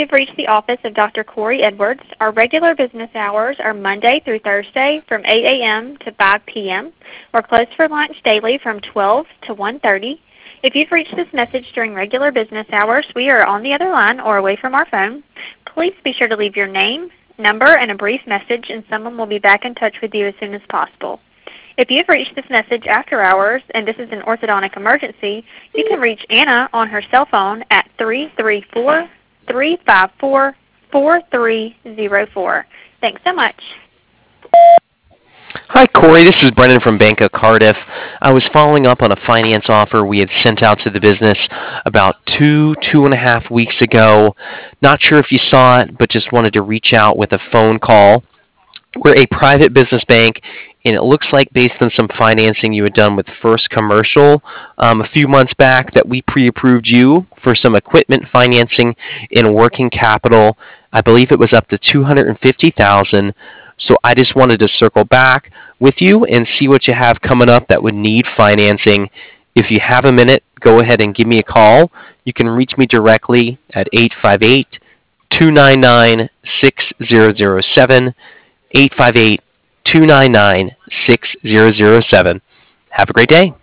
have reached the office of Dr. Corey Edwards. Our regular business hours are Monday through Thursday from 8 a.m. to 5 p.m. We're closed for lunch daily from 12 to 1:30. If you've reached this message during regular business hours, we are on the other line or away from our phone. Please be sure to leave your name, number, and a brief message, and someone will be back in touch with you as soon as possible. If you have reached this message after hours and this is an orthodontic emergency, you can reach Anna on her cell phone at 334-354-4304. Thanks so much. Hi, Corey. This is Brendan from Bank of Cardiff. I was following up on a finance offer we had sent out to the business about 2.5 weeks ago. Not sure if you saw it, but just wanted to reach out with a phone call. We're a private business bank, and it looks like based on some financing you had done with First Commercial a few months back that we pre-approved you for some equipment financing in working capital. I believe it was up to $250,000. So I just wanted to circle back with you and see what you have coming up that would need financing. If you have a minute, go ahead and give me a call. You can reach me directly at 858-299-6007. 858-299-6007. Have a great day.